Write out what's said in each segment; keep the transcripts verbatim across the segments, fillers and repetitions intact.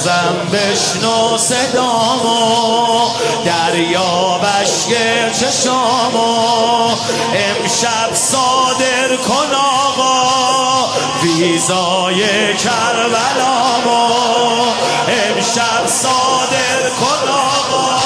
بازم بشنو صدامو، دریا بشک چشامو، امشب صادر کن آقا ویزای کربلامو، امشب صادر کن آقا.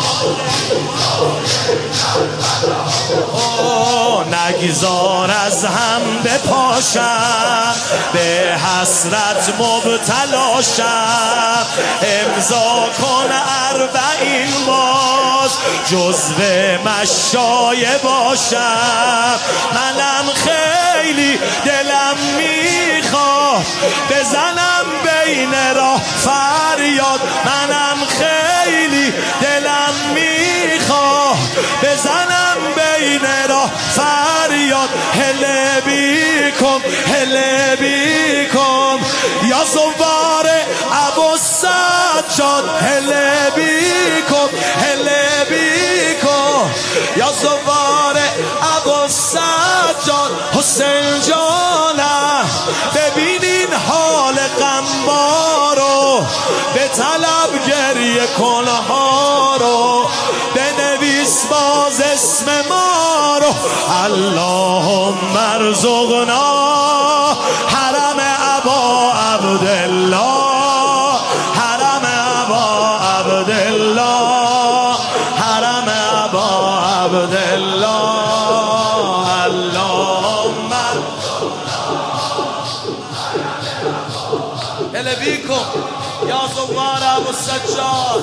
نگذار از هم بپاشم، به حسرت مبتلاشم، امضا کن اربعین باز جزو مشایه باشم. منم خیلی دلم میخواد بزنم بین راه فریاد، منم خیلی دلم میخواد بزنم بین راه فریاد. هله بیکم هله بیکم یا زوار ابو سجاد، هله بیکم هله بیکم یا زوار ابو سجاد. حسین جانم ببینین حال غمبارو، به طلب گریه کنها رو، بنویس باز اسم ما رو. اللهم ارزقنا حرم ابا عبدالله، حرم ابا عبدالله، حرم ابا عبدالله. اللهم هلا بيكم يا زوار ابو السجاد.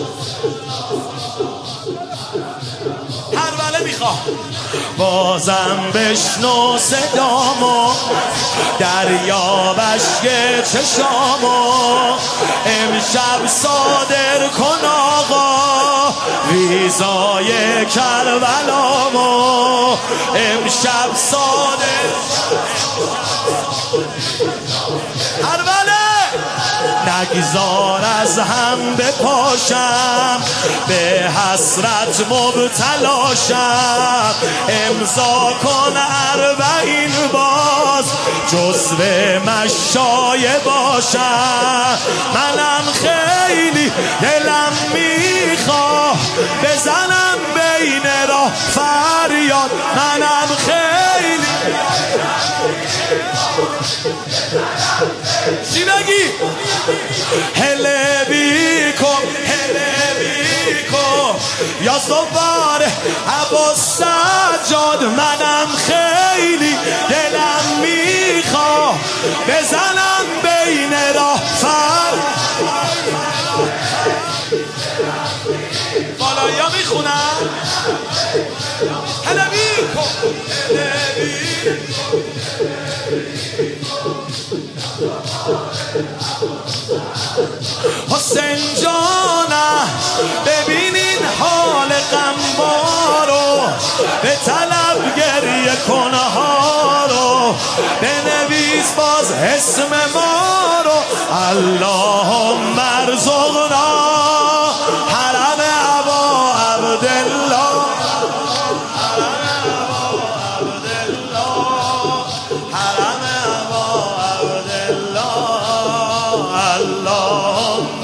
هر میخواه بازم بشنو صدامو، دریا بشک چشامو، امشب صادر کن آقا ویزای کربلامو، امشب صادر کربلا. نگذار از هم بپاشم، به حسرت مبتلاشم، امضا کن اربعین باز جزو مشایه باشم. منم خیلی دلم میخواد بزنم بین راه فریاد، منم خیلی چی بگی؟ هله بیکم هله بیکم یا زوار ابو سجاد. منم خیلی دلم میخواد بزنم بین راه فر. بالایا میخونم هله بیکم هله بیکم. حسین جانم ببینین حال غمبارو، به طلب گریه کنها رو، بنویس باز اسم ما رو. اللهم ارزقنا حرم ابا عبدالله، حرم ابا عبدالله، حرم ابا عبدالله. اللهم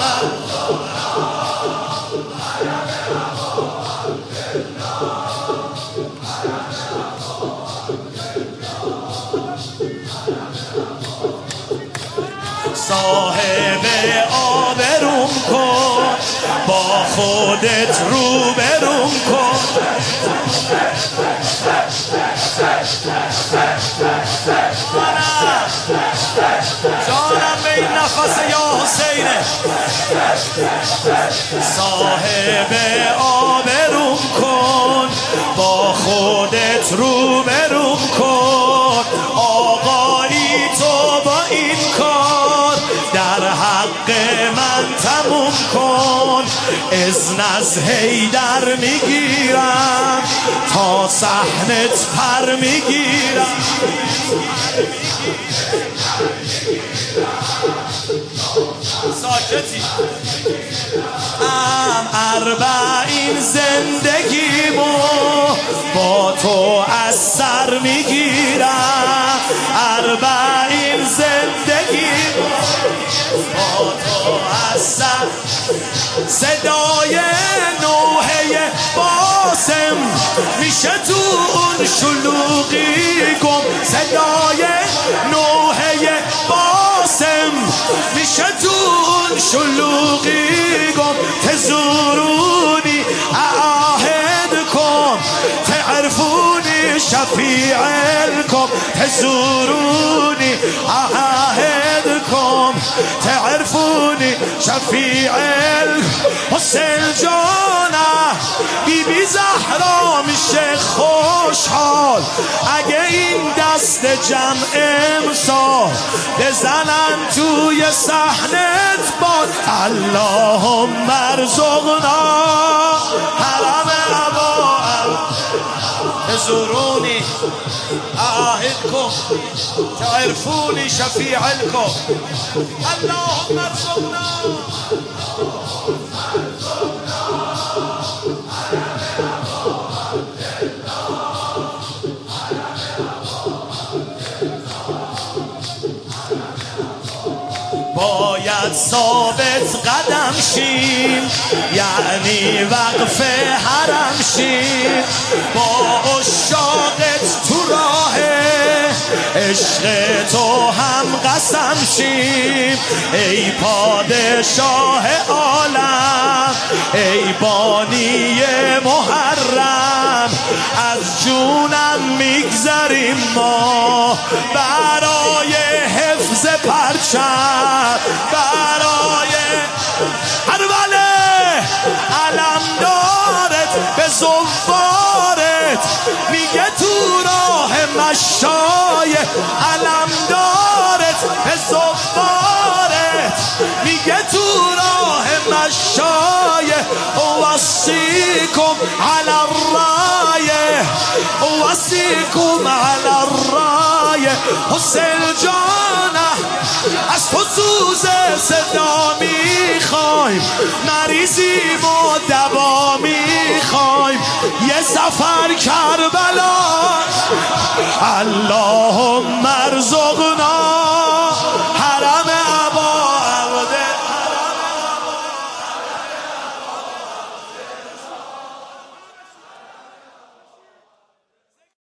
صاحب آبروم کن، با خودت روبروم کن. جانم به این نفس یا حسینه. صاحب آبروم کن، با خودت روبروم کن. آقایی تو با این کار در حق من تموم کن. اذن از حیدر میگیرم تا صحنت پر میگیرم. ساکتی ام اربعین زندگیمو با تو از سر میگیرم. اربعین زندگیمو با تو حسن صدای نوحه باسم میشه تو اون شلوغی گم صدای نوحه باسم میشه تو اون شلوغی گم تزورونی عهد کن تعرفوني شفيع لكم تزوروني أعاهدكم تعرفوني شفيع حسین جانا بی بی زهرا میشه خوشحال اگه این دست جمع امسال بزنن توی صحنت باد اللهم ارزقنا حرم ابا تزوروني أعاهدكم تعرفوني شفيع لكم اللهم ارزقنا باید ثابت قدم شیم یعنی وقف حرم شیم با عشاقت تو راه عشق تو هم قسم شیم ای پادشاه عالم ای بانی محرم از جونم میگذریم ما برای حفظ پرچم برای هربله علم دارت به زوارت میگه تو راه مشای علم دارت به زوارت میگه تو راه مشای وصیکم علی الرایه وصیکم علی الرایه حسین جانه از تو سوز صدا میخوایم مریضیم و دوا میخوایم یه سفر کربلا اللهم